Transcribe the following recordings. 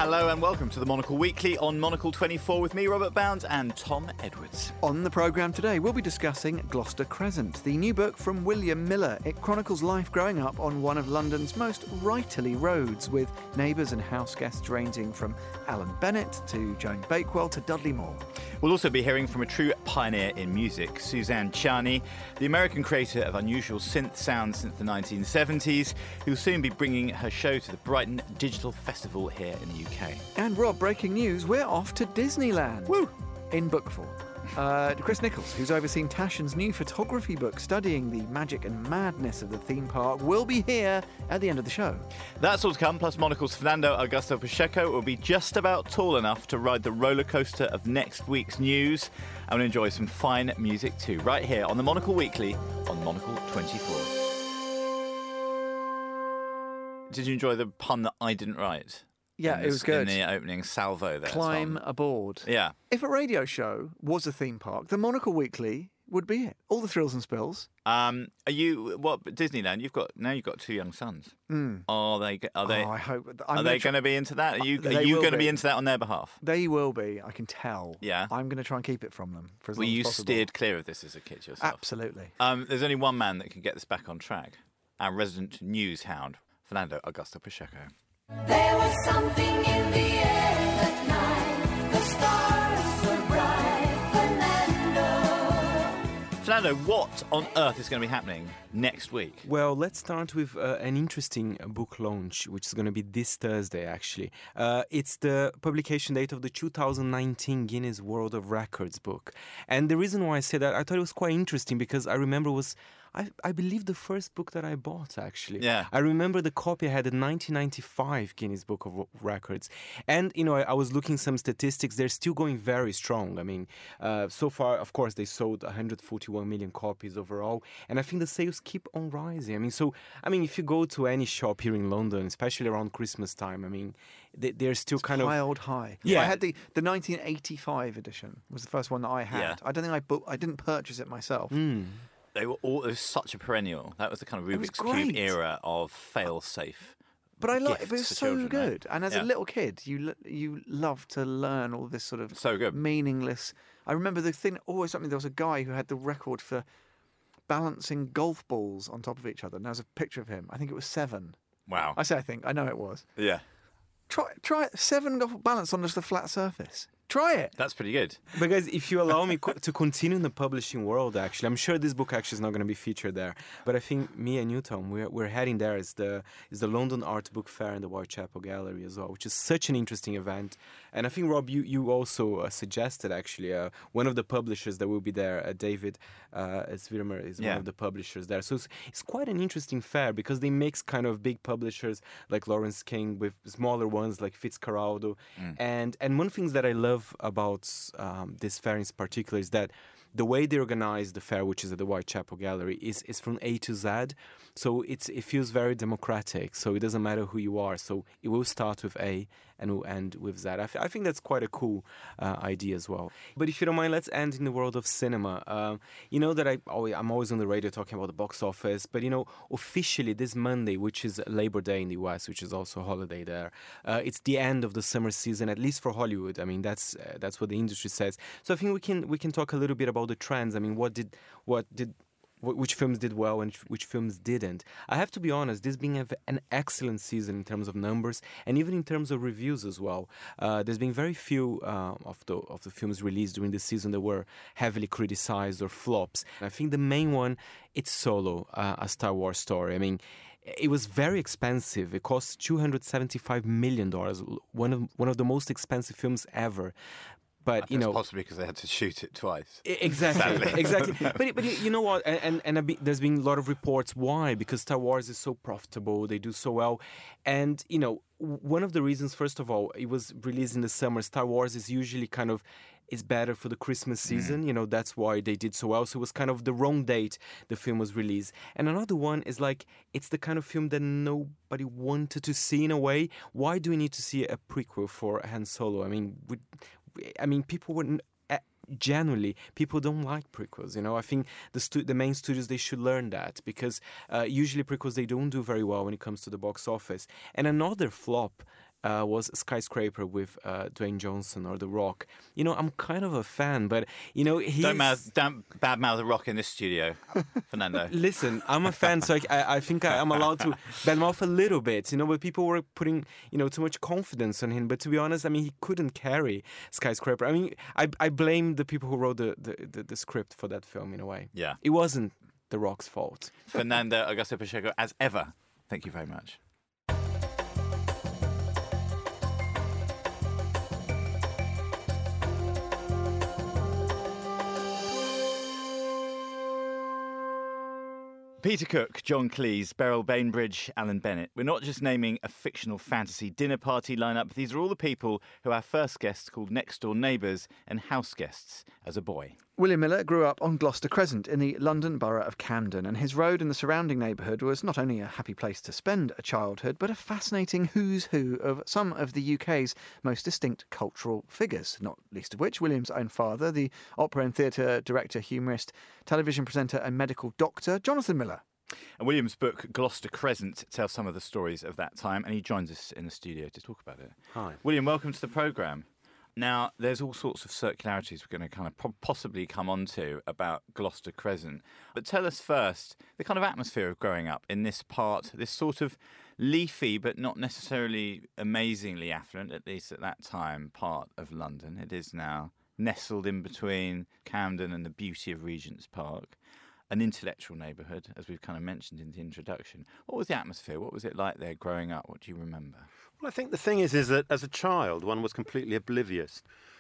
Hello and welcome to the Monocle Weekly on Monocle 24 with me, Robert Bounds, and Tom Edwards. On the programme today, we'll be discussing Gloucester Crescent, the new book from William Miller. It chronicles life growing up on one of London's most writerly roads, with neighbours and house guests ranging from Alan Bennett to Joan Bakewell to Dudley Moore. We'll also be hearing from a true pioneer in music, Suzanne Ciani, the American creator of unusual synth sounds since the 1970s, who'll soon be bringing her show to the Brighton Digital Festival here in the UK. And Rob, breaking news, we're off to Disneyland. Woo! In book form. Chris Nichols, who's overseen Taschen's new photography book studying the magic and madness of the theme park, will be here at the end of the show. That's all to come, plus Monocle's Fernando Augusto Pacheco will be just about tall enough to ride the roller coaster of next week's news and enjoy some fine music too, right here on the Monocle Weekly on Monocle 24. Did you enjoy the pun that I didn't write? Yeah, it was good. In the opening salvo there. Climb Tom. aboard. Yeah. If a radio show was a theme park, the Monocle Weekly would be it. All the thrills and spills. Are you Disneyland? You've got two young sons. Are they? I hope. Are they going to be into that? Are you going to be into that on their behalf? They will be. I can tell. Yeah. I'm going to try and keep it from them for as Well, long as you possible. steered clear of this as a kid yourself. Absolutely. There's only one man that can get this back on track. Our resident news hound, Fernando Augusto Pacheco. There was something in the air that night. The stars were bright. Fernando, what on earth is going to be happening next week? Well, let's start with an interesting book launch, which is going to be this Thursday, actually. It's the publication date of the 2019 Guinness World of Records book. And the reason why I say that, I thought it was quite interesting because I remember it was, I believe, the first book that I bought, actually. Yeah. I remember the copy I had, the 1995 Guinness Book of Records. And, I was looking some statistics. They're still going very strong. I mean, so far, of course, they sold 141 million copies overall. And I think the sales keep on rising. If you go to any shop here in London, especially around Christmas time, they're still It's kind of piled high. Yeah. I had the 1985 edition was the first one that I had. Yeah. I don't think I didn't purchase it myself. It was such a perennial. That was the kind of was Rubik's Cube great. era of fail-safe. But I like it. gifts But it's for so children, good. right? And as Yeah. a little kid, you love to learn all this sort of So good. meaningless. I remember the thing always something. There was a guy who had the record for balancing golf balls on top of each other. And there was a picture of him. I think it was 7. Wow. I think. I know it was. Yeah. Try it. 7 golf balance on just a flat surface. Try it. That's pretty good. But guys, if you allow me to continue in the publishing world, actually, I'm sure this book actually is not going to be featured there. But I think me and you, Tom, we're heading there. It's the London Art Book Fair in the Whitechapel Gallery as well, which is such an interesting event. And I think, Rob, you also suggested, actually, one of the publishers that will be there, David Zwirmer, is one of the publishers there. So it's quite an interesting fair because they mix kind of big publishers like Lawrence King with smaller ones like Fitzcarraldo. And one thing that I love about this fair in particular is that the way they organize the fair, which is at the Whitechapel Gallery, is from A to Z. So it feels very democratic. So it doesn't matter who you are. So it will start with A and will end with Z. I think that's quite a cool idea as well. But if you don't mind, let's end in the world of cinema. You know that I'm always on the radio talking about the box office. But, officially this Monday, which is Labor Day in the US, which is also a holiday there, it's the end of the summer season, at least for Hollywood. That's what the industry says. So I think we can talk a little bit about the trends. Which films did well and which films didn't. I have to be honest, this being an excellent season in terms of numbers and even in terms of reviews as well. There's been very few of the films released during the season that were heavily criticized or flops. I think the main one, it's Solo, a Star Wars story. It was very expensive. It cost $275 million, one of the most expensive films ever. But possibly because they had to shoot it twice. Exactly. But you know what? And there's been a lot of reports why, because Star Wars is so profitable, they do so well, and one of the reasons, first of all, it was released in the summer. Star Wars is usually is better for the Christmas season. That's why they did so well. So it was kind of the wrong date the film was released. And another one is it's the kind of film that nobody wanted to see in a way. Why do we need to see a prequel for Han Solo? People wouldn't. Generally, people don't like prequels. I think the main studios, they should learn that because usually prequels, they don't do very well when it comes to the box office. And another flop was Skyscraper with Dwayne Johnson or The Rock. I'm kind of a fan, but he's... Don't badmouth The Rock in this studio, Fernando. Listen, I'm a fan, so I think I'm allowed to badmouth a little bit, but people were putting, too much confidence on him. But to be honest, he couldn't carry Skyscraper. I blame the people who wrote the script for that film in a way. Yeah. It wasn't The Rock's fault. Fernando Augusto Pacheco, as ever, thank you very much. Peter Cook, John Cleese, Beryl Bainbridge, Alan Bennett. We're not just naming a fictional fantasy dinner party lineup. These are all the people who our first guests called next-door neighbours and house guests as a boy. William Miller grew up on Gloucester Crescent in the London borough of Camden, and his road and the surrounding neighbourhood was not only a happy place to spend a childhood, but a fascinating who's who of some of the UK's most distinct cultural figures, not least of which William's own father, the opera and theatre director, humorist, television presenter and medical doctor, Jonathan Miller. And William's book, Gloucester Crescent, tells some of the stories of that time, and he joins us in the studio to talk about it. Hi. William, welcome to the programme. Now, there's all sorts of circularities we're going to kind of possibly come on to about Gloucester Crescent. But tell us first the kind of atmosphere of growing up in this part, this sort of leafy but not necessarily amazingly affluent, at least at that time, part of London. It is now nestled in between Camden and the beauty of Regent's Park. An intellectual neighbourhood, as we've kind of mentioned in the introduction. What was the atmosphere? What was it like there growing up? What do you remember? Well, I think the thing is that as a child, one was completely oblivious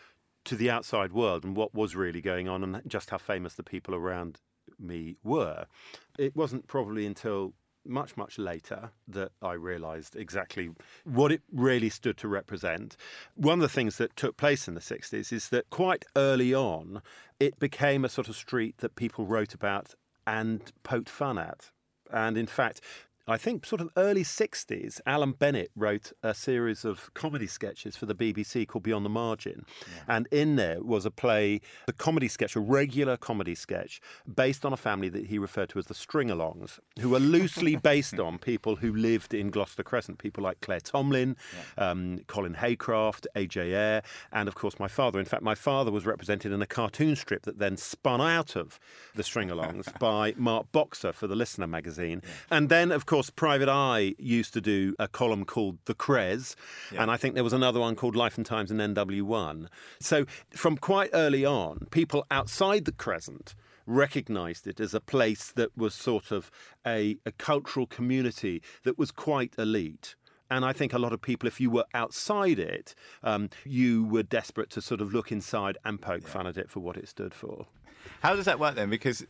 to the outside world and what was really going on and just how famous the people around me were. It wasn't probably until much, much later that I realised exactly what it really stood to represent. One of the things that took place in the 60s is that quite early on, it became a sort of street that people wrote about and poked fun at. And in fact, I think sort of early 60s, Alan Bennett wrote a series of comedy sketches for the BBC called Beyond the Margin. Yeah. And in there was a comedy sketch, a regular comedy sketch, based on a family that he referred to as the String-alongs, who were loosely based on people who lived in Gloucester Crescent, people like Claire Tomlin, Colin Haycraft, A.J. Eyre, and of course my father. In fact, my father was represented in a cartoon strip that then spun out of the String-alongs by Mark Boxer for the Listener magazine. Yeah. And then, of course, Private Eye used to do a column called The Cres, and I think there was another one called Life and Times in NW1. So from quite early on, people outside the Crescent recognised it as a place that was sort of a cultural community that was quite elite. And I think a lot of people, if you were outside it, you were desperate to sort of look inside and poke fun at it for what it stood for. How does that work then? Because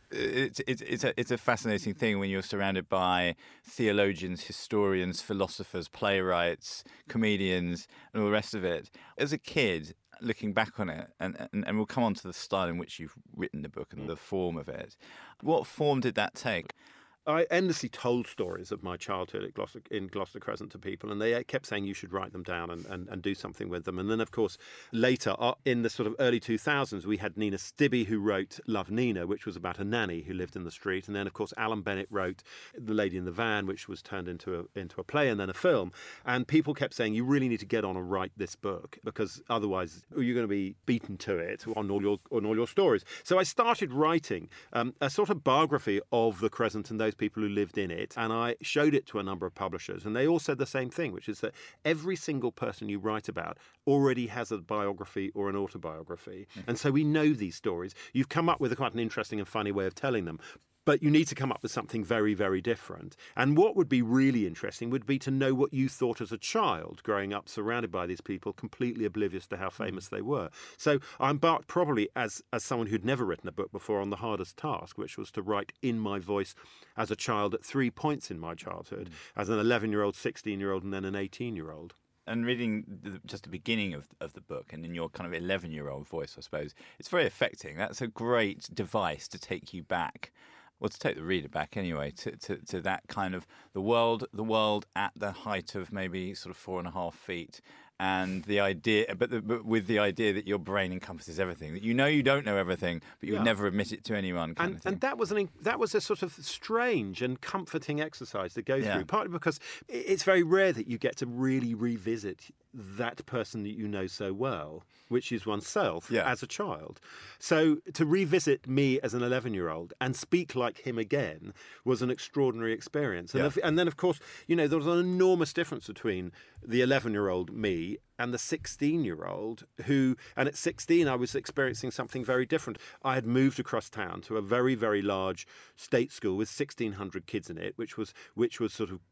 it's a fascinating thing when you're surrounded by theologians, historians, philosophers, playwrights, comedians, and all the rest of it. As a kid, looking back on it, and we'll come on to the style in which you've written the book and the form of it, what form did that take? I endlessly told stories of my childhood in Gloucester Crescent to people, and they kept saying you should write them down and do something with them. And then, of course, later, in the sort of early 2000s, we had Nina Stibbe, who wrote Love Nina, which was about a nanny who lived in the street. And then, of course, Alan Bennett wrote The Lady in the Van, which was turned into a play and then a film. And people kept saying, you really need to get on and write this book, because otherwise you're going to be beaten to it on all your stories. So I started writing a sort of biography of the Crescent and those people who lived in it, and I showed it to a number of publishers, and they all said the same thing, which is that every single person you write about already has a biography or an autobiography. And so we know these stories. You've come up with quite an interesting and funny way of telling them, but you need to come up with something very, very different. And what would be really interesting would be to know what you thought as a child growing up surrounded by these people, completely oblivious to how famous they were. So I embarked probably as someone who'd never written a book before on the hardest task, which was to write in my voice as a child at 3 points in my childhood, as an 11-year-old, 16-year-old, and then an 18-year-old. And reading just the beginning of the book, and in your kind of 11-year-old voice, I suppose, it's very affecting. That's a great device to take you back. Well, to take the reader back anyway, to that kind of the world at the height of maybe sort of 4.5 feet, and the idea, but with the idea that your brain encompasses everything, that you don't know everything, but you would never admit it to anyone. Kind of thing. And that was a sort of strange and comforting exercise to go through, partly because it's very rare that you get to really revisit that person that you know so well, which is oneself Yeah. as a child. So to revisit me as an 11-year-old and speak like him again was an extraordinary experience. And, Yeah. and then, of course, there was an enormous difference between the 11-year-old me and the 16-year-old who, and at 16, I was experiencing something very different. I had moved across town to a very, very large state school with 1,600 kids in it, which was sort of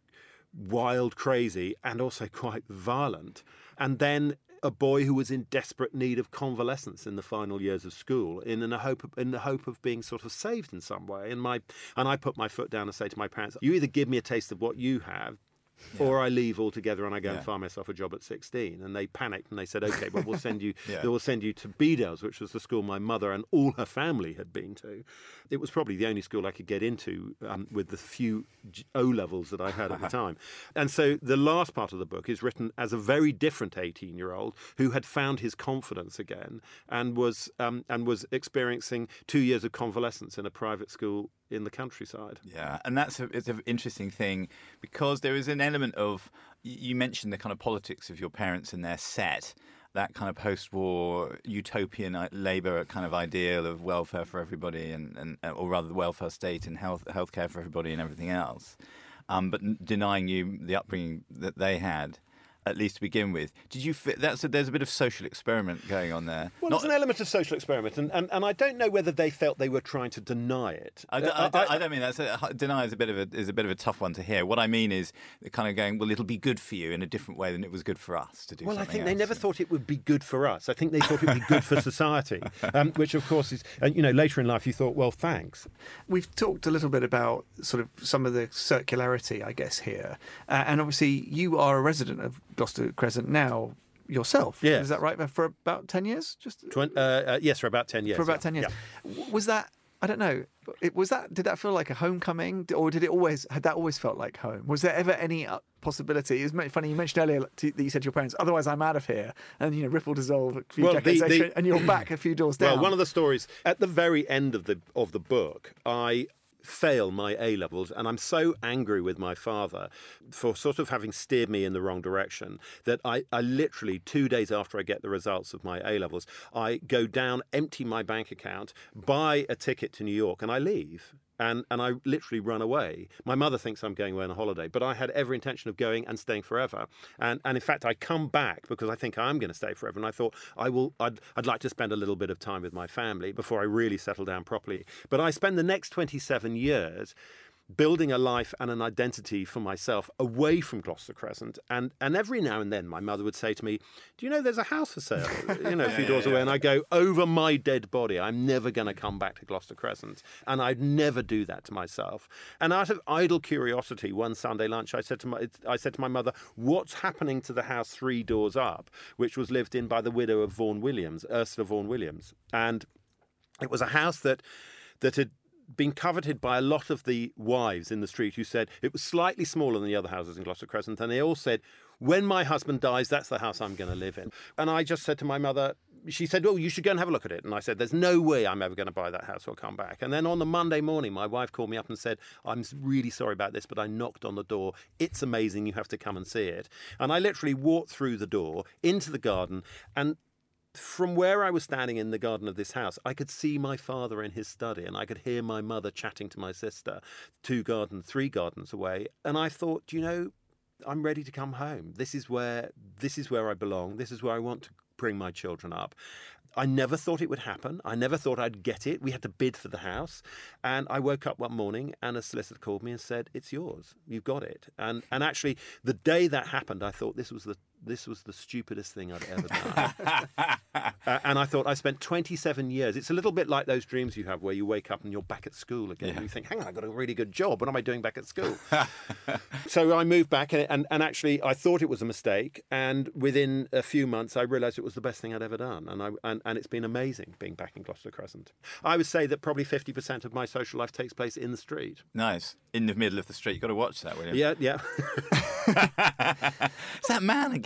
wild, crazy, and also quite violent. And then a boy who was in desperate need of convalescence in the final years of school, in the hope of being sort of saved in some way. And I put my foot down and say to my parents, "You either give me a taste of what you have, or I leave altogether and I go and find myself a job at 16." And they panicked and they said, "Okay, well, we'll send you. We'll send you to Bedales, which was the school my mother and all her family had been to." It was probably the only school I could get into with the few O levels that I had at the time. And so the last part of the book is written as a very different 18-year-old who had found his confidence again and was experiencing 2 years of convalescence in a private school in the countryside. Yeah, and it's an interesting thing because there is an element of, you mentioned the kind of politics of your parents and their set, that kind of post-war utopian Labour kind of ideal of welfare for everybody, and or rather the welfare state and healthcare for everybody and everything else, but denying you the upbringing that they had. At least to begin with, did you? There's a bit of social experiment going on there. Well, there's an element of social experiment, and I don't know whether they felt they were trying to deny it. I don't mean that. Deny is a bit of a tough one to hear. What I mean is kind of going, well, it'll be good for you in a different way than it was good for us to do. Well, I something think they else. never thought it would be good for us. I think they thought it would be good for society, which of course is, later in life you thought, well, thanks. We've talked a little bit about sort of some of the circularity, I guess, here. And obviously you are a resident of Gloucester Crescent now yourself. Yes. Is that right? For about 10 years? Yes, for about 10 years. For about 10 years. Yeah. Was that, I don't know, did that feel like a homecoming, or had that always felt like home? Was there ever any possibility? It's funny, you mentioned earlier that you said to your parents, "Otherwise I'm out of here," and ripple dissolve a few decades later, and you're back a few doors down. Well, one of the stories at the very end of the book, I fail my A levels, and I'm so angry with my father for sort of having steered me in the wrong direction that I literally 2 days after I get the results of my A levels, I go down, empty my bank account, buy a ticket to New York, and I leave. And I literally run away. My mother thinks I'm going away on a holiday, but I had every intention of going and staying forever. And in fact, I come back because I think I'm going to stay forever. And I thought I'd like to spend a little bit of time with my family before I really settle down properly. But I spend the next 27 years building a life and an identity for myself away from Gloucester Crescent. And every now and then my mother would say to me, "Do you know there's a house for sale, a few doors away?" And I go, "Over my dead body, I'm never going to come back to Gloucester Crescent." And I'd never do that to myself. And out of idle curiosity, one Sunday lunch, I said to my mother, "What's happening to the house 3 doors up, which was lived in by the widow of Vaughan Williams, Ursula Vaughan Williams?" And it was a house that had been coveted by a lot of the wives in the street who said it was slightly smaller than the other houses in Gloucester Crescent, and they all said, "When my husband dies, that's the house I'm going to live in." And I just said to my mother, she said, "Oh, you should go and have a look at it." And I said, "There's no way I'm ever going to buy that house or come back." And then on the Monday morning, my wife called me up and said, "I'm really sorry about this, but I knocked on the door. It's amazing. You have to come and see it." And I literally walked through the door into the garden, and from where I was standing in the garden of this house, I could see my father in his study, and I could hear my mother chatting to my sister 3 gardens away. And I thought, I'm ready to come home. This is where I belong. This is where I want to bring my children up. I never thought it would happen. I never thought I'd get it. We had to bid for the house. And I woke up one morning and a solicitor called me and said, "It's yours. You've got it." And actually, the day that happened, I thought this was the stupidest thing I'd ever done. And I thought, I spent 27 years. It's a little bit like those dreams you have where you wake up and you're back at school again. Yeah. And you think, hang on, I've got a really good job. What am I doing back at school? So I moved back, and actually I thought it was a mistake. And within a few months, I realised it was the best thing I'd ever done. And it's been amazing being back in Gloucester Crescent. I would say that probably 50% of my social life takes place in the street. Nice. In the middle of the street. You've got to watch that, William. Yeah. It's that man again.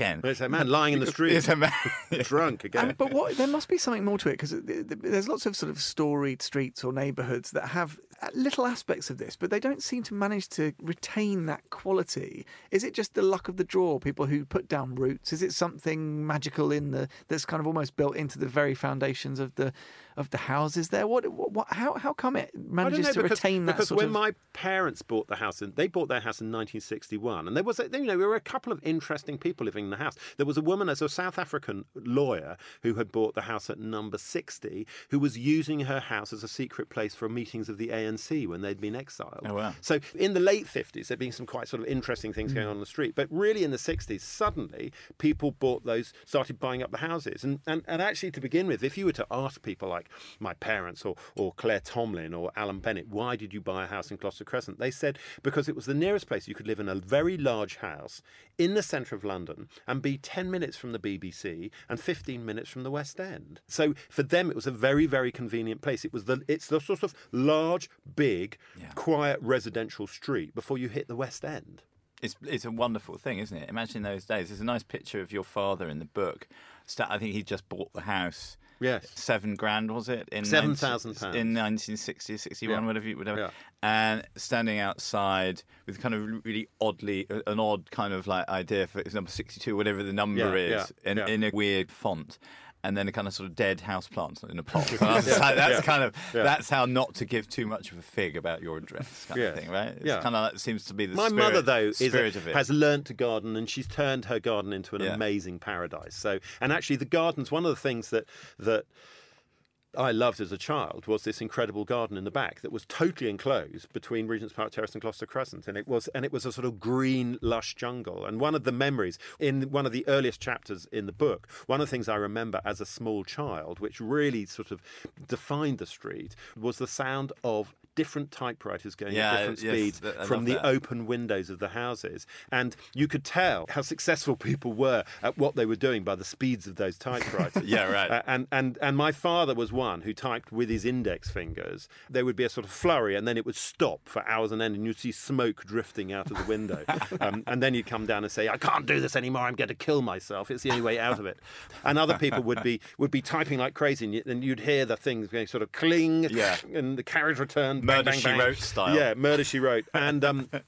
again. It's a man lying in the street, It's a man. drunk again. But there must be something more to it, because there's lots of sort of storied streets or neighbourhoods that have little aspects of this, but they don't seem to manage to retain that quality. Is it just the luck of the draw, people who put down roots? Is it something magical that's kind of almost built into the very foundations of the houses there? How come it manages to retain that because sort when of... my parents bought the house, they bought their house in 1961, and there were a couple of interesting people living in the house. There was a woman, as a South African lawyer, who had bought the house at number 60, who was using her house as a secret place for meetings of the ANC when they'd been exiled. Oh, wow. So in the late 50s, there'd been some quite sort of interesting things going on the street. But really in the 60s, suddenly people started buying up the houses. And actually, to begin with, if you were to ask people like my parents or Claire Tomlin or Alan Bennett, why did you buy a house in Gloucester Crescent? They said because it was the nearest place you could live in a very large house in the centre of London and be 10 minutes from the BBC and 15 minutes from the West End. So for them, it was a very, very convenient place. It's the sort of large, big, quiet residential street before you hit the West End. It's a wonderful thing, isn't it? Imagine those days. There's a nice picture of your father in the book. I think he just bought the house. Yes. £7,000 was it? In £7,000. In 1960, 61, Yeah. whatever. Yeah. And standing outside with kind of really an odd kind of like idea for it's number 62, whatever the number is, in a weird font. And then a kind of sort of dead house plant in a pot. So that's how not to give too much of a fig about your address, kind of thing, right? It's kind of like, seems to be the My spirit, mother, though, of it. has learnt to garden, and she's turned her garden into an amazing paradise. So, and actually, the gardens. One of the things that I loved as a child was this incredible garden in the back that was totally enclosed between Regent's Park Terrace and Gloucester Crescent, and it was a sort of green, lush jungle. And one of the memories in one of the earliest chapters in the book, one of the things I remember as a small child, which really sort of defined the street, was the sound of different typewriters going at different speeds from the open windows of the houses. And you could tell how successful people were at what they were doing by the speeds of those typewriters. And my father was one who typed with his index fingers. There would be a sort of flurry, and then it would stop for hours on end, and you'd see smoke drifting out of the window. And then you'd come down and say, I can't do this anymore, I'm going to kill myself. It's the only way out of it. And other people would be typing like crazy, and you'd hear the things going sort of cling, and the carriage returned. Murder, She Wrote style. Yeah, Murder, She Wrote. And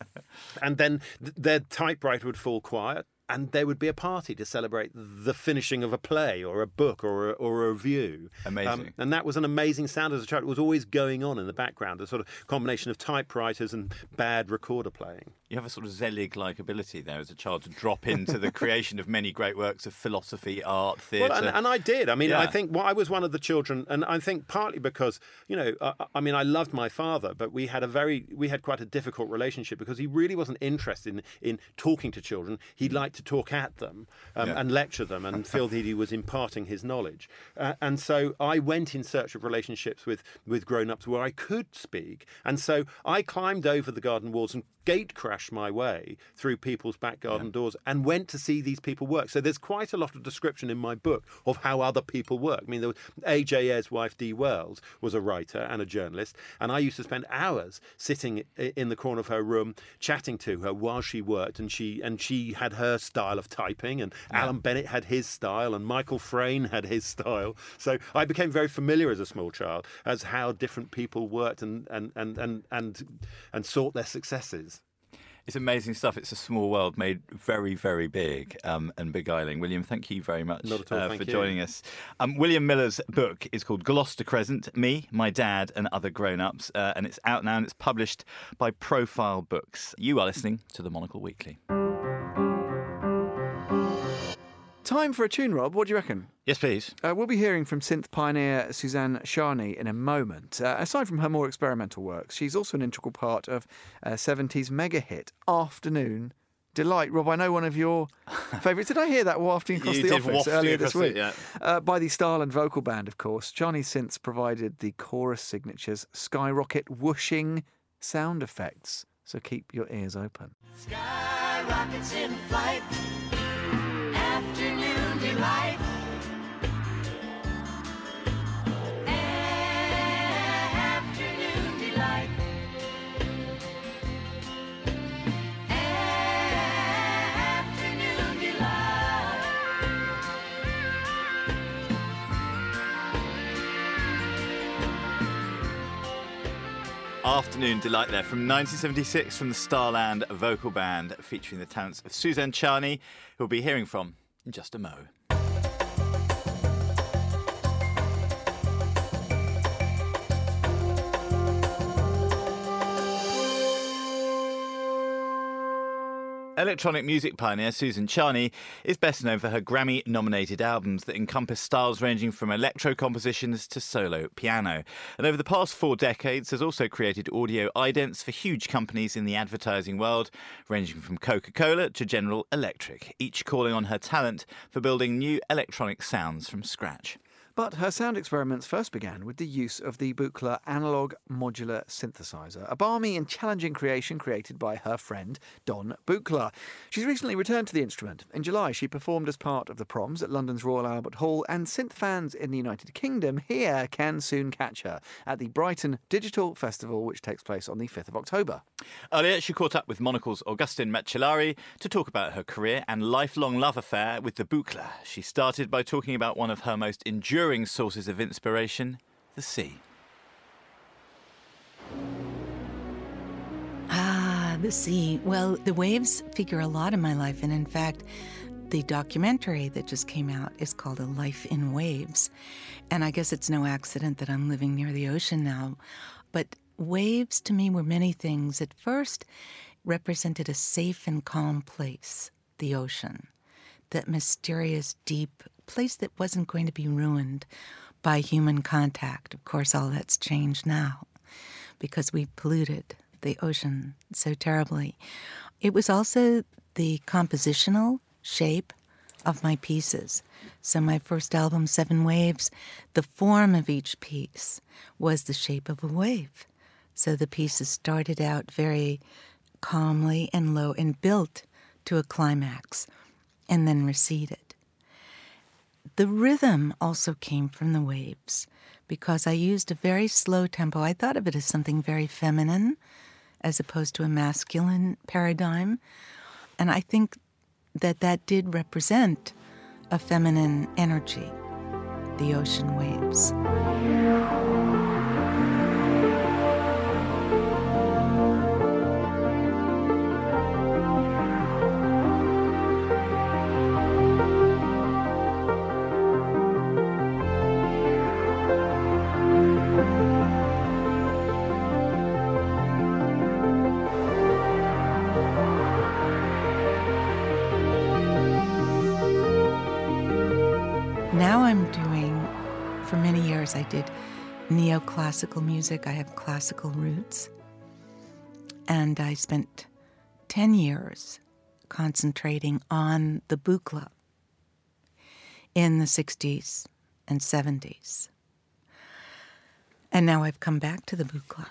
then their typewriter would fall quiet, and there would be a party to celebrate the finishing of a play or a book or a review. Amazing. And that was an amazing sound as a child. It was always going on in the background, a sort of combination of typewriters and bad recorder playing. You have a sort of Zelig-like ability there as a child to drop into the creation of many great works of philosophy, art, theatre. Well, and I did. I mean, I think I was one of the children, and I think partly because, I mean, I loved my father, but we had quite a difficult relationship because he really wasn't interested in talking to children. He liked to talk at them and lecture them and feel that he was imparting his knowledge. And so I went in search of relationships with grown-ups where I could speak. And so I climbed over the garden walls and gate crashed my way through people's back garden doors and went to see these people work. So there's quite a lot of description in my book of how other people work. I mean, there was A.J. Ayer's wife, Dee Wells, was a writer and a journalist, and I used to spend hours sitting in the corner of her room chatting to her while she worked, and she had her style of typing, and Alan Bennett had his style, and Michael Frayn had his style. So I became very familiar as a small child as how different people worked and sought their successes. It's amazing stuff. It's a small world made very, very big and beguiling. William, thank you very much for joining us. William Miller's book is called Gloucester Crescent, Me, My Dad and Other Grown-Ups, and it's out now and it's published by Profile Books. You are listening to The Monocle Weekly. Time for a tune, Rob. What do you reckon? Yes, please. We'll be hearing from synth pioneer Suzanne Charny in a moment. Aside from her more experimental works, she's also an integral part of 70s mega hit Afternoon Delight. Rob, I know one of your favourites. Did I hear that wafting across the office earlier this week? By the Style and Vocal Band, of course. Charny synths provided the chorus signatures skyrocket whooshing sound effects. So keep your ears open. Skyrockets in flight. Afternoon delight. Afternoon delight. Afternoon delight. Afternoon Delight there from 1976 from the Starland Vocal Band, featuring the talents of Suzanne Charney, who we'll be hearing from in just a mo. Electronic music pioneer Suzanne Charney is best known for her Grammy-nominated albums that encompass styles ranging from electro compositions to solo piano. And over the past 4 decades has also created audio idents for huge companies in the advertising world, ranging from Coca-Cola to General Electric, each calling on her talent for building new electronic sounds from scratch. But her sound experiments first began with the use of the Buchla analog modular synthesizer, a balmy and challenging creation created by her friend Don Buchla. She's recently returned to the instrument. In July, she performed as part of the Proms at London's Royal Albert Hall, and synth fans in the United Kingdom here can soon catch her at the Brighton Digital Festival, which takes place on the 5th of October. Earlier, she caught up with Monocle's Augustin Macellari to talk about her career and lifelong love affair with the Buchla. She started by talking about one of her most enduring sources of inspiration, the sea. The sea. Well, the waves figure a lot in my life, and in fact, the documentary that just came out is called A Life in Waves. And I guess it's no accident that I'm living near the ocean now. But waves to me were many things. At first, represented a safe and calm place, the ocean. That mysterious, deep place that wasn't going to be ruined by human contact. Of course, all that's changed now because we've polluted the ocean so terribly. It was also the compositional shape of my pieces. So my first album, 7 Waves, the form of each piece was the shape of a wave. So the pieces started out very calmly and low and built to a climax and then receded. The rhythm also came from the waves because I used a very slow tempo. I thought of it as something very feminine as opposed to a masculine paradigm. And I think that that did represent a feminine energy, the ocean waves. Now I'm doing, for many years I did neoclassical music. I have classical roots. And I spent 10 years concentrating on the Buchla in the 60s and 70s. And now I've come back to the Buchla.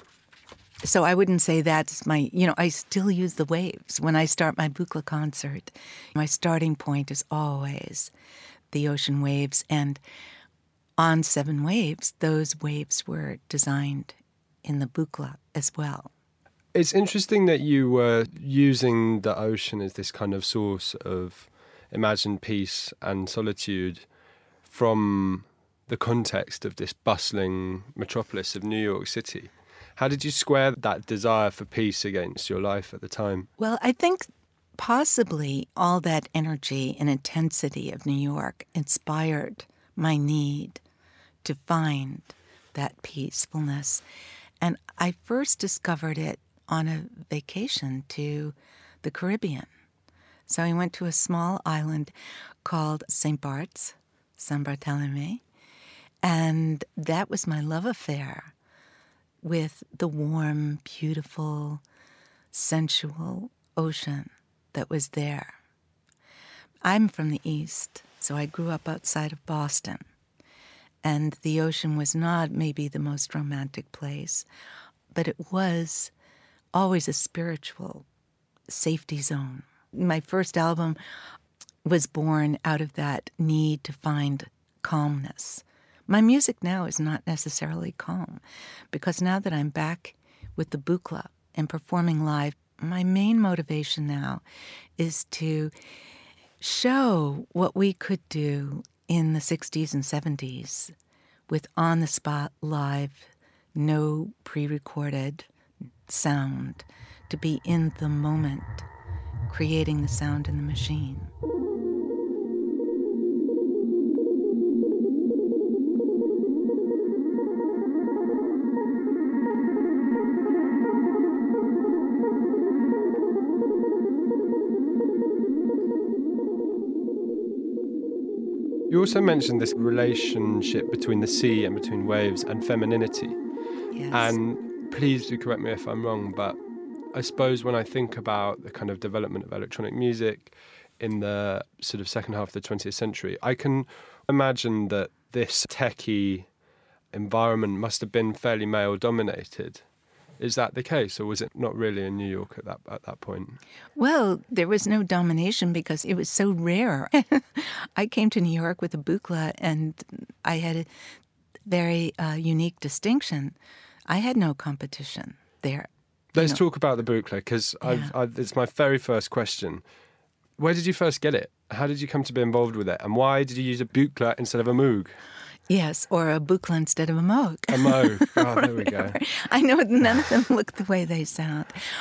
So I wouldn't say that's my, I still use the waves. When I start my Buchla concert, my starting point is always the ocean waves. And on 7 Waves, those waves were designed in the Buchla as well. It's interesting that you were using the ocean as this kind of source of imagined peace and solitude from the context of this bustling metropolis of New York City. How did you square that desire for peace against your life at the time? Well, I think possibly all that energy and intensity of New York inspired my need to find that peacefulness. And I first discovered it on a vacation to the Caribbean. So I went to a small island called St. Bart's, San Bartolome, and that was my love affair with the warm, beautiful, sensual ocean that was there. I'm from the East, so I grew up outside of Boston, and the ocean was not maybe the most romantic place, but it was always a spiritual safety zone. My first album was born out of that need to find calmness. My music now is not necessarily calm, because now that I'm back with the Buchla and performing live, my main motivation now is to show what we could do in the 60s and 70s with on-the-spot live no pre-recorded sound, to be in the moment, creating the sound in the machine. You also mentioned this relationship between the sea and between waves and femininity. Yes. And please do correct me if I'm wrong, but I suppose when I think about the kind of development of electronic music in the sort of second half of the 20th century, I can imagine that this techie environment must have been fairly male-dominated. Is that the case, or was it not really in New York at that point? Well, there was no domination because it was so rare. I came to New York with a buchla, and I had a very unique distinction. I had no competition there. Let's talk about the buchla, because it's my very first question. Where did you first get it? How did you come to be involved with it? And why did you use a buchla instead of a moog? Yes, or a buchla instead of a moog. A moog. Oh, there we go. I know none of them look the way they sound.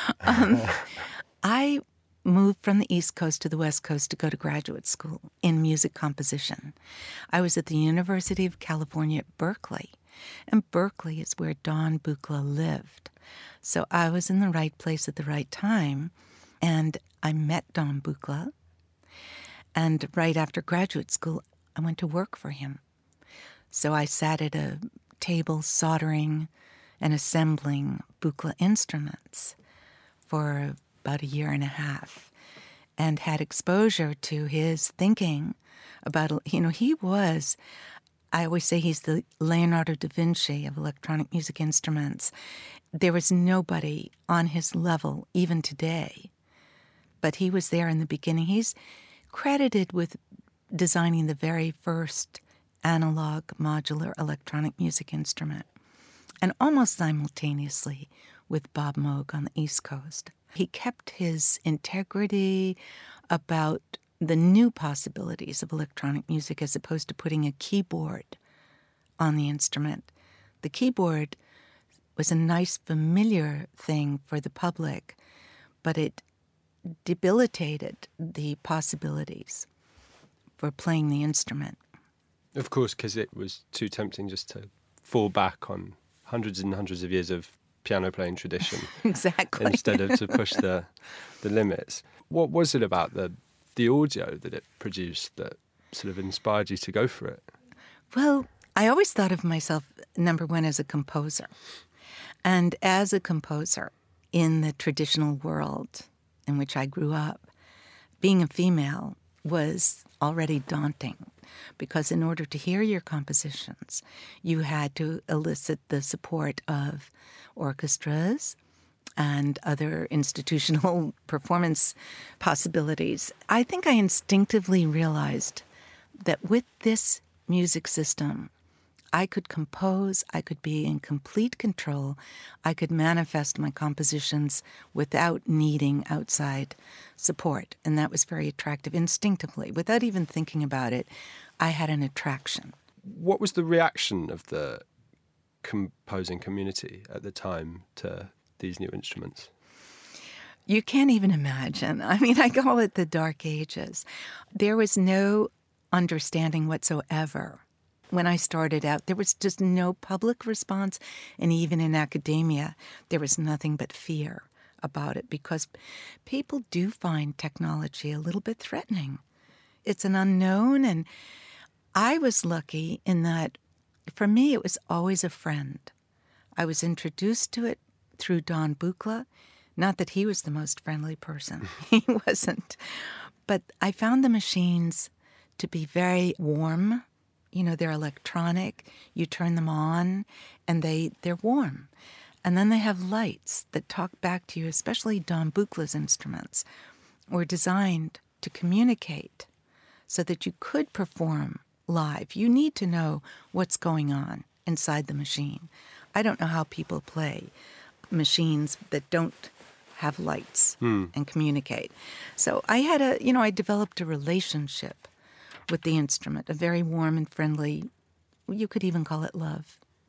I moved from the East Coast to the West Coast to go to graduate school in music composition. I was at the University of California at Berkeley, and Berkeley is where Don Buchla lived. So I was in the right place at the right time, and I met Don Buchla. And right after graduate school, I went to work for him. So I sat at a table soldering and assembling buchla instruments for about a year and a half and had exposure to his thinking about, he was, I always say he's the Leonardo da Vinci of electronic music instruments. There was nobody on his level, even today, but he was there in the beginning. He's credited with designing the very first analog modular electronic music instrument, and almost simultaneously with Bob Moog on the East Coast. He kept his integrity about the new possibilities of electronic music as opposed to putting a keyboard on the instrument. The keyboard was a nice, familiar thing for the public, but it debilitated the possibilities for playing the instrument. Of course, because it was too tempting just to fall back on hundreds and hundreds of years of piano playing tradition. Exactly. Instead of to push the limits. What was it about the audio that it produced that sort of inspired you to go for it? Well, I always thought of myself, number one, as a composer. And as a composer in the traditional world in which I grew up, being a female was already daunting, because in order to hear your compositions, you had to elicit the support of orchestras and other institutional performance possibilities. I think I instinctively realized that with this music system, I could compose, I could be in complete control, I could manifest my compositions without needing outside support. And that was very attractive instinctively. Without even thinking about it, I had an attraction. What was the reaction of the composing community at the time to these new instruments? You can't even imagine. I mean, I call it the Dark Ages. There was no understanding whatsoever. When I started out, there was just no public response, and even in academia, there was nothing but fear about it, because people do find technology a little bit threatening. It's an unknown, and I was lucky in that, for me, it was always a friend. I was introduced to it through Don Buchla. Not that he was the most friendly person. He wasn't. But I found the machines to be very warm. You know, they're electronic. You turn them on, and they're warm. And then they have lights that talk back to you, especially Don Buchla's instruments, were designed to communicate so that you could perform live. You need to know what's going on inside the machine. I don't know how people play machines that don't have lights and communicate. So I developed a relationship with the instrument, a very warm and friendly, you could even call it love.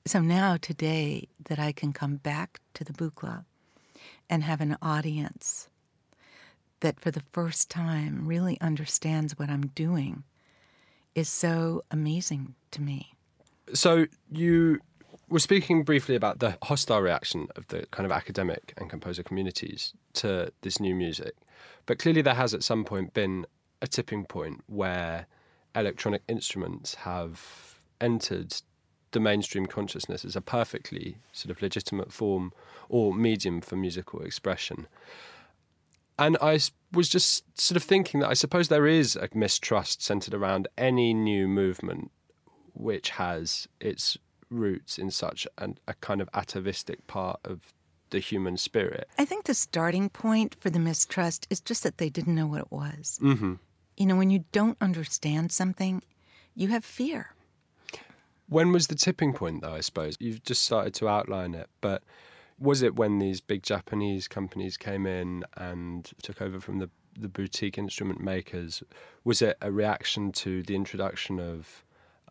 So now, today, that I can come back to the Buchla and have an audience that for the first time really understands what I'm doing is so amazing to me. So you were speaking briefly about the hostile reaction of the kind of academic and composer communities to this new music. But clearly there has at some point been a tipping point where electronic instruments have entered the mainstream consciousness as a perfectly sort of legitimate form or medium for musical expression. And I was just sort of thinking that I suppose there is a mistrust centred around any new movement which has its roots in such a kind of atavistic part of the human spirit. I think the starting point for the mistrust is just that they didn't know what it was. Mm-hmm. You know, when you don't understand something, you have fear. When was the tipping point, though, I suppose? You've just started to outline it, but was it when these big Japanese companies came in and took over from the boutique instrument makers? Was it a reaction to the introduction of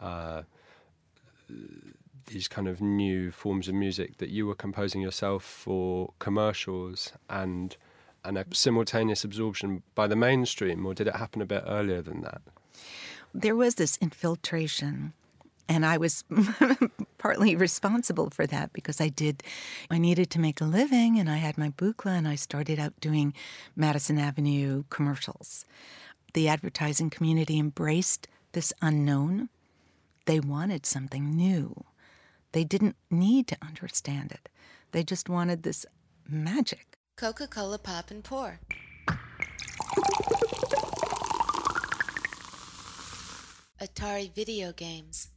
these kind of new forms of music that you were composing yourself for commercials and a simultaneous absorption by the mainstream, or did it happen a bit earlier than that? There was this infiltration, and I was partly responsible for that because I needed to make a living, and I had my Buchla, and I started out doing Madison Avenue commercials. The advertising community embraced this unknown. They wanted something new. They didn't need to understand it. They just wanted this magic. Coca-Cola Pop and Pour. Atari video games.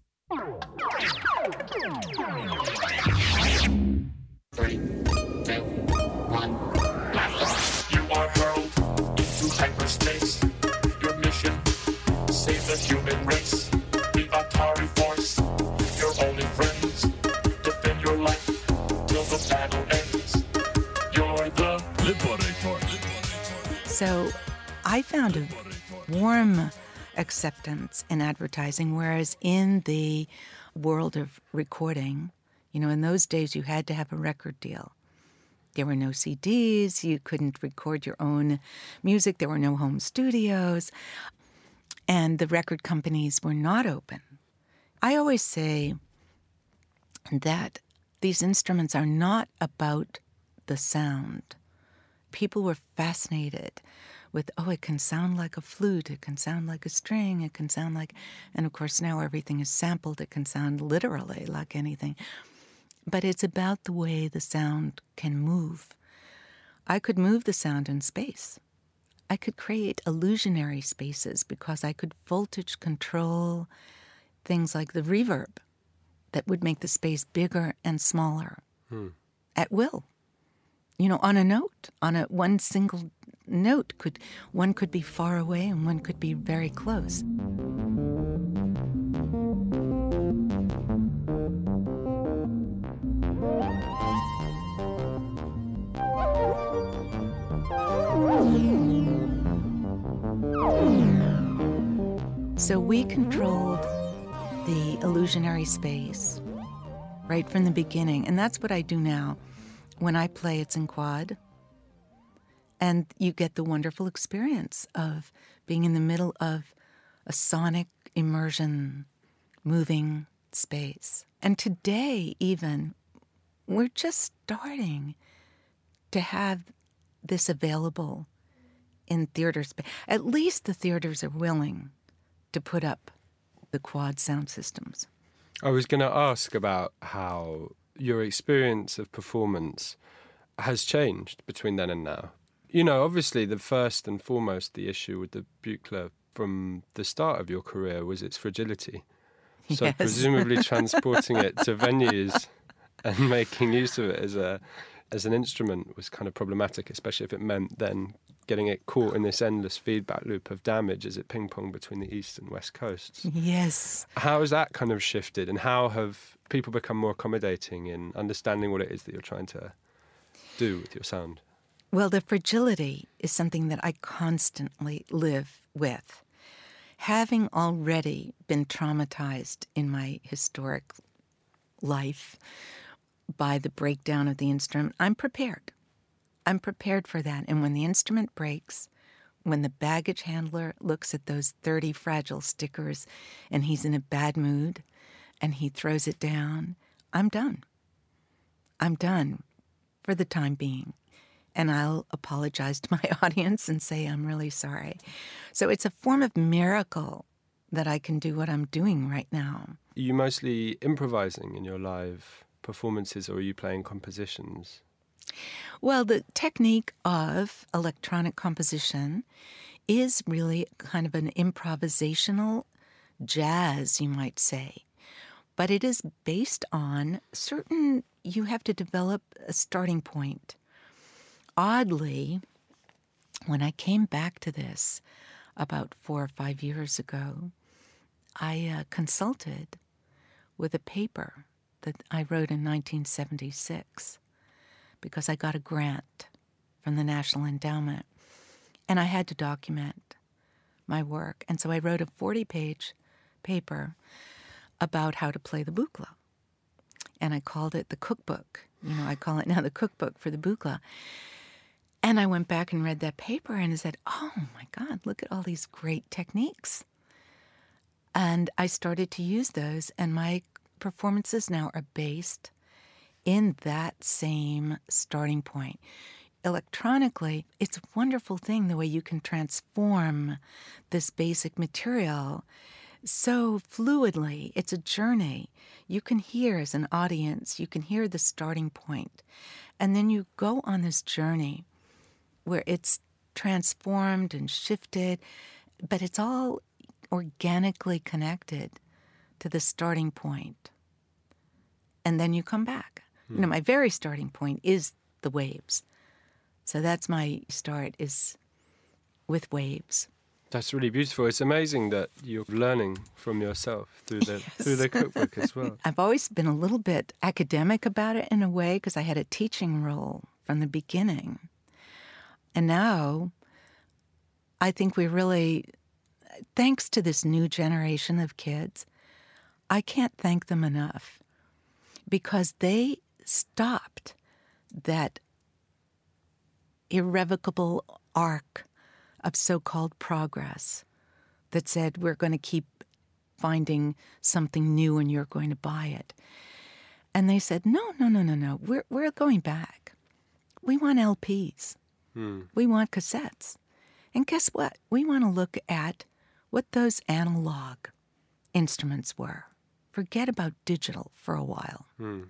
3, 2, 1. You are hurled into hyperspace. Your mission, save the human race. The Atari Force, your only friends. Defend your life till the battle ends. You're the Liberator. So I found a warm acceptance in advertising, whereas in the world of recording, you know, in those days you had to have a record deal. There were no CDs, you couldn't record your own music, there were no home studios, and the record companies were not open. I always say that these instruments are not about the sound. People were fascinated with, it can sound like a flute, it can sound like a string, it can sound like, and of course now everything is sampled, it can sound literally like anything. But it's about the way the sound can move. I could move the sound in space. I could create illusionary spaces because I could voltage control things like the reverb that would make the space bigger and smaller at will. You know, on a note, one single note, one could be far away and one could be very close. So we controlled the illusionary space right from the beginning, and that's what I do now. When I play, it's in quad, and you get the wonderful experience of being in the middle of a sonic immersion, moving space. And today, even, we're just starting to have this available in theaters. At least the theaters are willing to put up the quad sound systems. I was going to ask about how your experience of performance has changed between then and now. You know, obviously, the first and foremost, the issue with the Buchla from the start of your career was its fragility. So Yes. presumably transporting it to venues and making use of it as an instrument was kind of problematic, especially if it meant then getting it caught in this endless feedback loop of damage as it ping-ponged between the East and West coasts. Yes. How has that kind of shifted, and how have people become more accommodating in understanding what it is that you're trying to do with your sound? Well, the fragility is something that I constantly live with. Having already been traumatized in my historic life by the breakdown of the instrument. I'm prepared. I'm prepared for that. And when the instrument breaks, when the baggage handler looks at those 30 fragile stickers and he's in a bad mood and he throws it down, I'm done. I'm done for the time being. And I'll apologize to my audience and say I'm really sorry. So it's a form of miracle that I can do what I'm doing right now. Are you mostly improvising in your live performances, or are you playing compositions? Well, the technique of electronic composition is really kind of an improvisational jazz, you might say. But it is based on you have to develop a starting point. Oddly, when I came back to this about 4 or 5 years ago, I consulted with a paper that I wrote in 1976 because I got a grant from the National Endowment, and I had to document my work. And so I wrote a 40-page paper about how to play the buchla. And I called it the cookbook. I call it now the cookbook for the buchla. And I went back and read that paper and said, oh my God, look at all these great techniques. And I started to use those, and my performances now are based in that same starting point. Electronically, it's a wonderful thing the way you can transform this basic material so fluidly. It's a journey. You can hear as an audience, you can hear the starting point, and then you go on this journey where it's transformed and shifted, but it's all organically connected to the starting point. And then you come back. My very starting point is the waves. So that's my start, is with waves. That's really beautiful. It's amazing that you're learning from yourself through the cookbook as well. I've always been a little bit academic about it in a way because I had a teaching role from the beginning. And now I think we really, thanks to this new generation of kids, I can't thank them enough because they stopped that irrevocable arc of so-called progress that said we're going to keep finding something new and you're going to buy it. And they said, no, we're going back. We want LPs. We want cassettes. And guess what? We want to look at what those analog instruments were. Forget about digital for a while.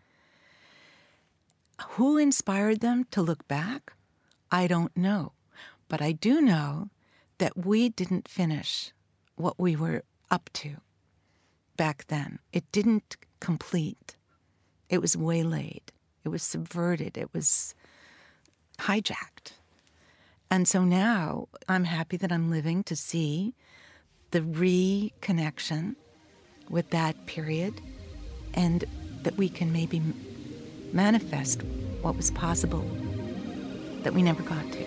Who inspired them to look back? I don't know. But I do know that we didn't finish what we were up to back then. It didn't complete. It was waylaid. It was subverted. It was hijacked. And so now I'm happy that I'm living to see the reconnection with that period and that we can maybe manifest what was possible that we never got to.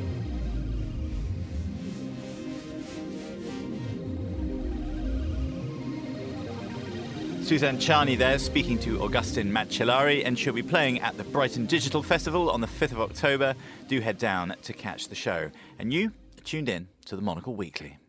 Suzanne Charney there, speaking to Augustin Macellari, and she'll be playing at the Brighton Digital Festival on the 5th of October. Do head down to catch the show. And you are tuned in to the Monocle Weekly.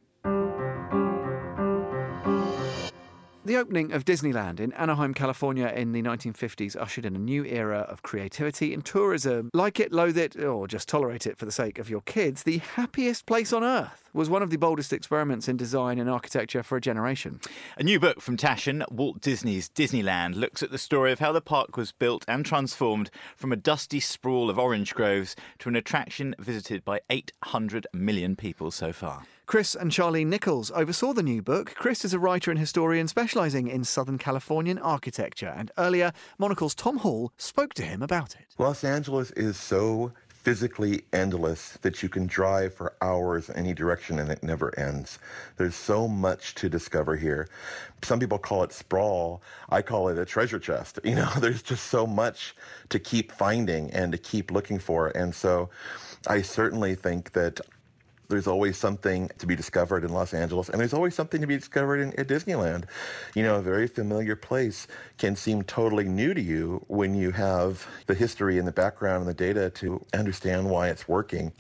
The opening of Disneyland in Anaheim, California in the 1950s ushered in a new era of creativity and tourism. Like it, loathe it, or just tolerate it for the sake of your kids, the happiest place on earth was one of the boldest experiments in design and architecture for a generation. A new book from Taschen, Walt Disney's Disneyland, looks at the story of how the park was built and transformed from a dusty sprawl of orange groves to an attraction visited by 800 million people so far. Chris and Charlene Nichols oversaw the new book. Chris is a writer and historian specialising in Southern Californian architecture, and earlier, Monocle's Tom Hall spoke to him about it. Los Angeles is so physically endless that you can drive for hours any direction and it never ends. There's so much to discover here. Some people call it sprawl. I call it a treasure chest. There's just so much to keep finding and to keep looking for. And so I certainly think that There's always something to be discovered in Los Angeles, and there's always something to be discovered at Disneyland. You know, a very familiar place can seem totally new to you when you have the history and the background and the data to understand why it's working.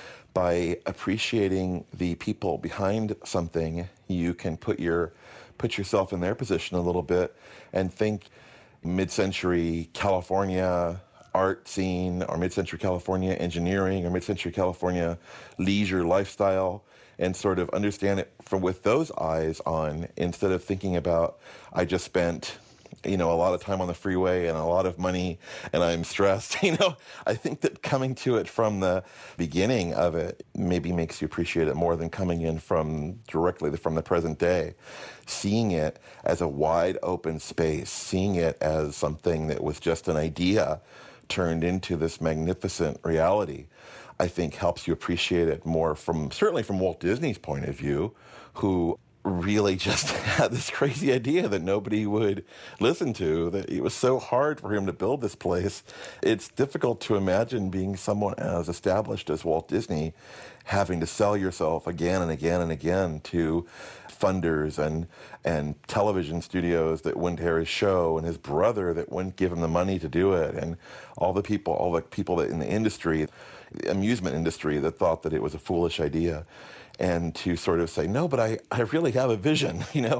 By appreciating the people behind something, you can put yourself in their position a little bit and think mid-century California art scene, or mid-century California engineering, or mid-century California leisure lifestyle, and sort of understand it with those eyes on, instead of thinking about, I just spent, a lot of time on the freeway and a lot of money and I'm stressed. I think that coming to it from the beginning of it maybe makes you appreciate it more than coming in directly from the present day. Seeing it as a wide open space, seeing it as something that was just an idea turned into this magnificent reality, I think helps you appreciate it more certainly from Walt Disney's point of view, who really just had this crazy idea that nobody would listen to, that it was so hard for him to build this place. It's difficult to imagine being someone as established as Walt Disney, having to sell yourself again and again and again to funders and television studios that wouldn't air his show, and his brother that wouldn't give him the money to do it, and all the people that in the industry, the amusement industry, that thought that it was a foolish idea. And to sort of say, no, but I really have a vision,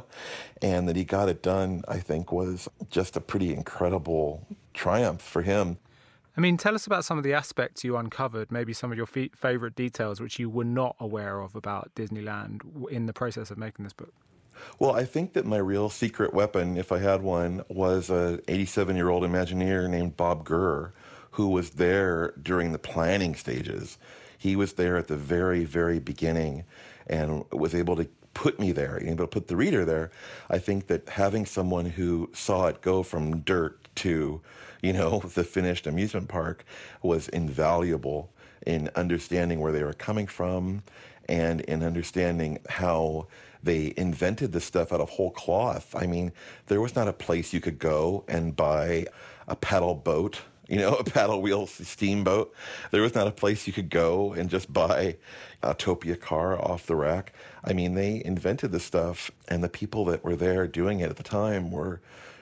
and that he got it done, I think, was just a pretty incredible triumph for him. I mean, tell us about some of the aspects you uncovered, maybe some of your favourite details which you were not aware of about Disneyland in the process of making this book. Well, I think that my real secret weapon, if I had one, was an 87-year-old Imagineer named Bob Gurr, who was there during the planning stages. He was there at the very, very beginning and was able to put me there, able to put the reader there. I think that having someone who saw it go from dirt to, the finished amusement park was invaluable in understanding where they were coming from and in understanding how they invented this stuff out of whole cloth. I mean, there was not a place you could go and buy a paddle boat, a paddle wheel steamboat. There was not a place you could go and just buy a Topia car off the rack. I mean, they invented this stuff, and the people that were there doing it at the time were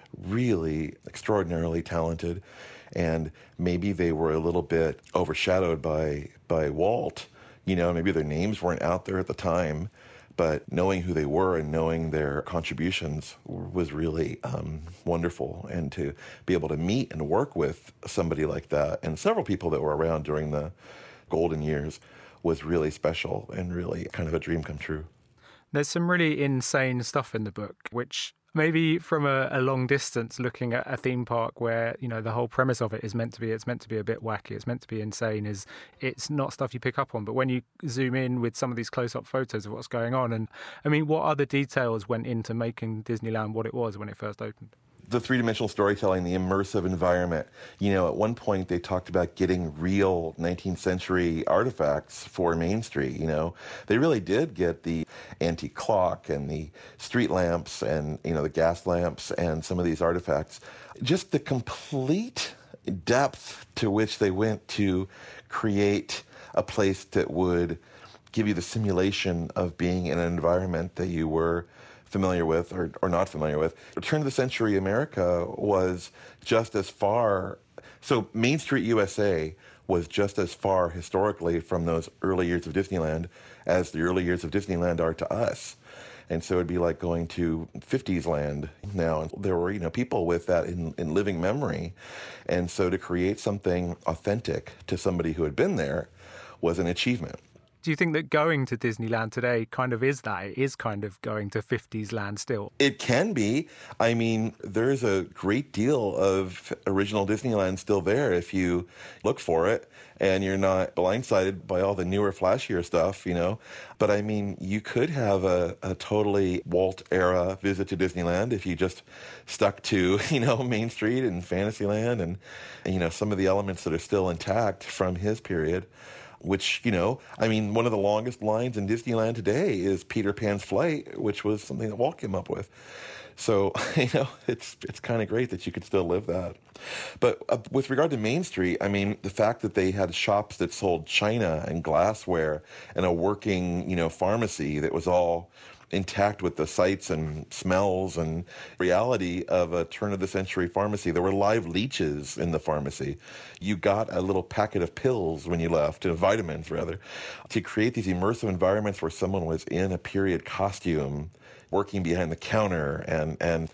really extraordinarily talented, and maybe they were a little bit overshadowed by Walt. Maybe their names weren't out there at the time, but knowing who they were and knowing their contributions was really wonderful. And to be able to meet and work with somebody like that, and several people that were around during the golden years, was really special and really kind of a dream come true. There's some really insane stuff in the book, which maybe from a long distance, looking at a theme park where, the whole premise of it is meant to be a bit wacky, it's meant to be insane, it's not stuff you pick up on. But when you zoom in with some of these close-up photos of what's going on, and I mean, what other details went into making Disneyland what it was when it first opened? The three-dimensional storytelling, the immersive environment. At one point they talked about getting real 19th century artifacts for Main Street. They really did get the antique clock and the street lamps and, the gas lamps and some of these artifacts. Just the complete depth to which they went to create a place that would give you the simulation of being in an environment that you were familiar with or not familiar with. Turn of the century America was just as far. So Main Street USA was just as far historically from those early years of Disneyland as the early years of Disneyland are to us. And so it'd be like going to 50s land now. And there were, people with that in living memory. And so to create something authentic to somebody who had been there was an achievement. Do you think that going to Disneyland today kind of is that? It is kind of going to 50s land still? It can be. I mean, there's a great deal of original Disneyland still there if you look for it and you're not blindsided by all the newer, flashier stuff, But I mean, you could have a totally Walt-era visit to Disneyland if you just stuck to, Main Street and Fantasyland and some of the elements that are still intact from his period. Which, one of the longest lines in Disneyland today is Peter Pan's Flight, which was something that Walt came up with. So, it's kind of great that you could still live that. But with regard to Main Street, I mean, the fact that they had shops that sold china and glassware and a working, pharmacy that was all intact with the sights and smells and reality of a turn-of-the-century pharmacy. There were live leeches in the pharmacy. You got a little packet of pills when you left, vitamins rather, to create these immersive environments where someone was in a period costume, working behind the counter, and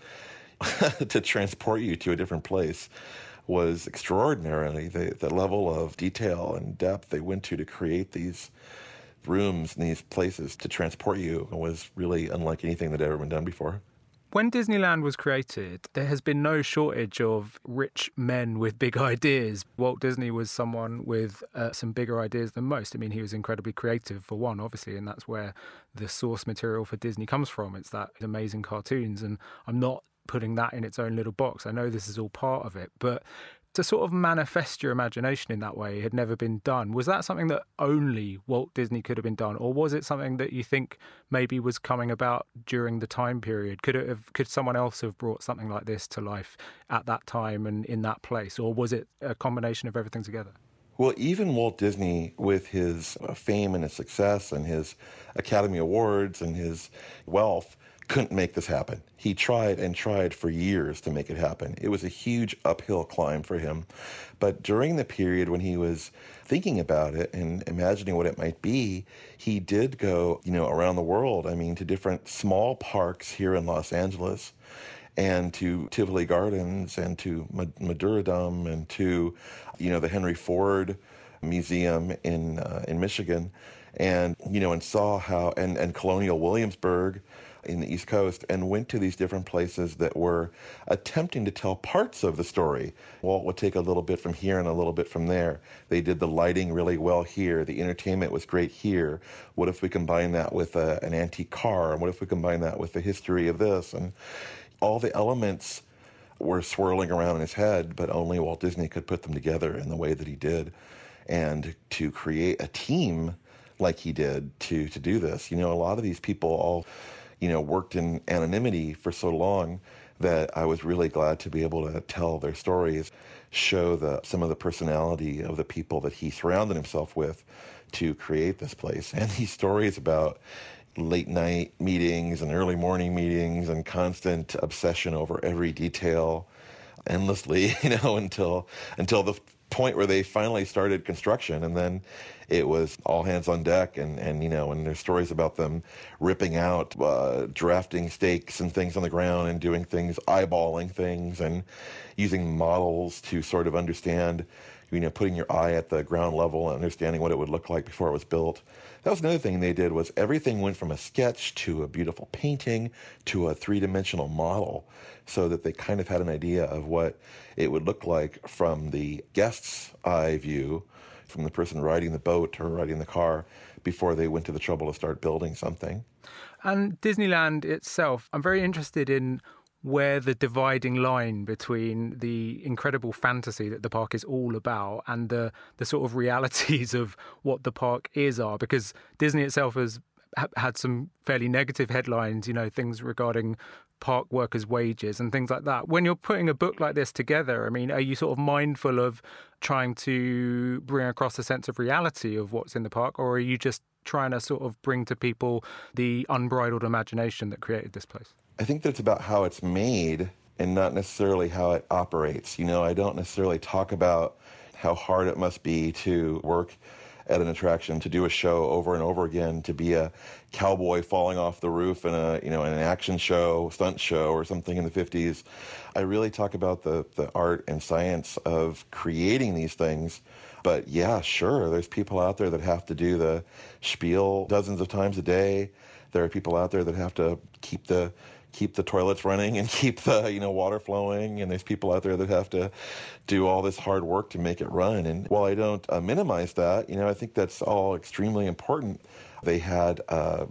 to transport you to a different place was extraordinary. The level of detail and depth they went to create these rooms and these places to transport you was really unlike anything that had ever been done before. When Disneyland was created, there has been no shortage of rich men with big ideas. Walt Disney was someone with some bigger ideas than most. I mean, he was incredibly creative, for one, obviously, and that's where the source material for Disney comes from. It's that amazing cartoons, and I'm not putting that in its own little box. I know this is all part of it, but to sort of manifest your imagination in that way had never been done. Was that something that only Walt Disney could have been done, or was it something that you think maybe was coming about during the time period? Could someone else have brought something like this to life at that time and in that place, or was it a combination of everything together? Well, even Walt Disney, with his fame and his success and his Academy Awards and his wealth, couldn't make this happen. He tried and tried for years to make it happen. It was a huge uphill climb for him. But during the period when he was thinking about it and imagining what it might be, he did go, around the world. I mean, to different small parks here in Los Angeles, and to Tivoli Gardens, and to Madurodam, and to, the Henry Ford Museum in Michigan, and saw how, and Colonial Williamsburg in the East Coast, and went to these different places that were attempting to tell parts of the story. Walt would take a little bit from here and a little bit from there. They did the lighting really well here. The entertainment was great here. What if we combine that with an antique car? And what if we combine that with the history of this? And all the elements were swirling around in his head, but only Walt Disney could put them together in the way that he did. And to create a team like he did to do this. A lot of these people all worked in anonymity for so long that I was really glad to be able to tell their stories, show some of the personality of the people that he surrounded himself with to create this place. And these stories about late night meetings and early morning meetings and constant obsession over every detail endlessly, until the point where they finally started construction, and then it was all hands on deck, and there's stories about them ripping out, drafting stakes and things on the ground and doing things, eyeballing things and using models to sort of understand, putting your eye at the ground level and understanding what it would look like before it was built. That was another thing they did, was everything went from a sketch to a beautiful painting to a three-dimensional model, so that they kind of had an idea of what it would look like from the guest's eye view, from the person riding the boat or riding the car, before they went to the trouble to start building something. And Disneyland itself, I'm very interested in where the dividing line between the incredible fantasy that the park is all about and the sort of realities of what the park are, because Disney itself has had some fairly negative headlines, things regarding park workers' wages and things like that. When you're putting a book like this together, I mean, are you sort of mindful of trying to bring across a sense of reality of what's in the park, or are you just trying to sort of bring to people the unbridled imagination that created this place? I think that's about how it's made and not necessarily how it operates. I don't necessarily talk about how hard it must be to work at an attraction, to do a show over and over again, to be a cowboy falling off the roof in in an action show, stunt show, or something in the 50s. I really talk about the art and science of creating these things. But yeah, sure, there's people out there that have to do the spiel dozens of times a day. There are people out there that have to keep the toilets running and keep the water flowing, and there's people out there that have to do all this hard work to make it run. And while I don't minimize that, I think that's all extremely important. They had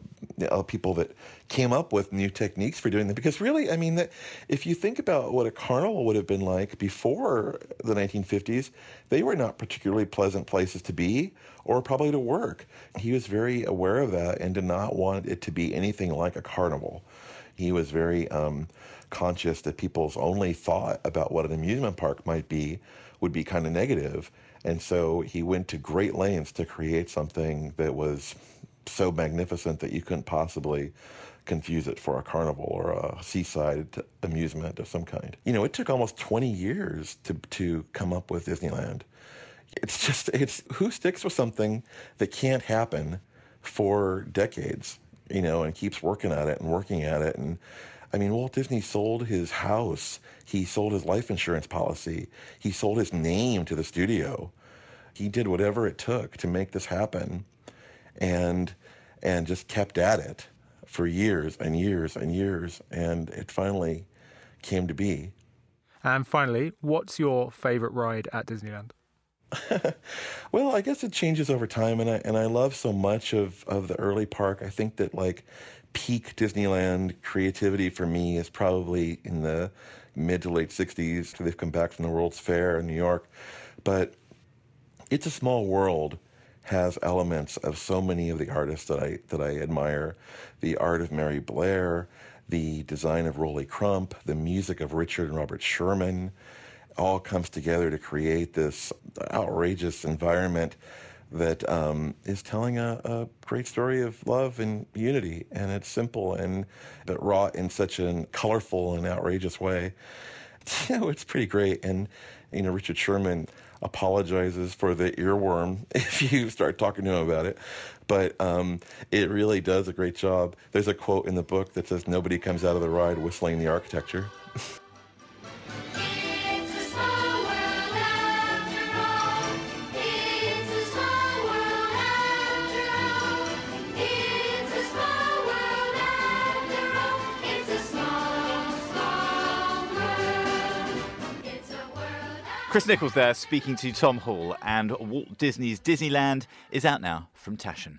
people that came up with new techniques for doing that, because really, I mean, if you think about what a carnival would have been like before the 1950s, they were not particularly pleasant places to be or probably to work. He was very aware of that and did not want it to be anything like a carnival. He was very conscious that people's only thought about what an amusement park might be would be kind of negative. And so he went to great lengths to create something that was so magnificent that you couldn't possibly confuse it for a carnival or a seaside amusement of some kind. You know, it took almost 20 years to come up with Disneyland. It's who sticks with something that can't happen for decades, you know, and keeps working at it and working at it. And I mean, Walt Disney sold his house. He sold his life insurance policy. He sold his name to the studio. He did whatever it took to make this happen, and just kept at it for years and years and years, and it finally came to be. And finally, what's your favourite ride at Disneyland? Well, I guess it changes over time, and I love so much of the early park. I think that like peak Disneyland creativity for me is probably in the mid to late 60s. They've come back from the World's Fair in New York, but It's a Small World has elements of so many of the artists that I admire. The art of Mary Blair, the design of Rolly Crump, the music of Richard and Robert Sherman, all comes together to create this outrageous environment that is telling a great story of love and unity. And it's simple but wrought in such a colorful and outrageous way. You know, it's pretty great. And, you know, Richard Sherman apologizes for the earworm if you start talking to him about it. But it really does a great job. There's a quote in the book that says, "Nobody comes out of the ride whistling the architecture." Chris Nichols there speaking to Tom Hall, and Walt Disney's Disneyland is out now from Taschen.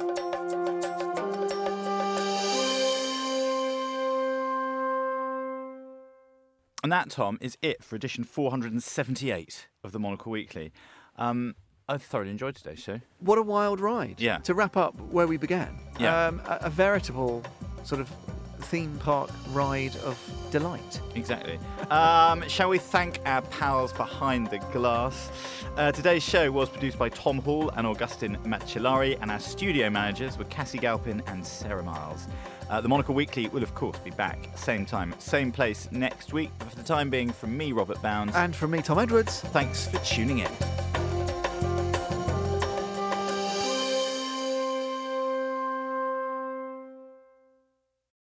And that, Tom, is it for edition 478 of the Monocle Weekly. I've thoroughly enjoyed today's show. What a wild ride. Yeah. To wrap up where we began. Yeah. A veritable sort of theme park ride of delight. Exactly. Shall we thank our pals behind the glass? Today's show was produced by Tom Hall and Augustin Macellari, and our studio managers were Cassie Galpin and Sarah Miles. The Monocle Weekly will, of course, be back same time, same place next week. But for the time being, from me, Robert Bounds. And from me, Tom Edwards. Thanks for tuning in.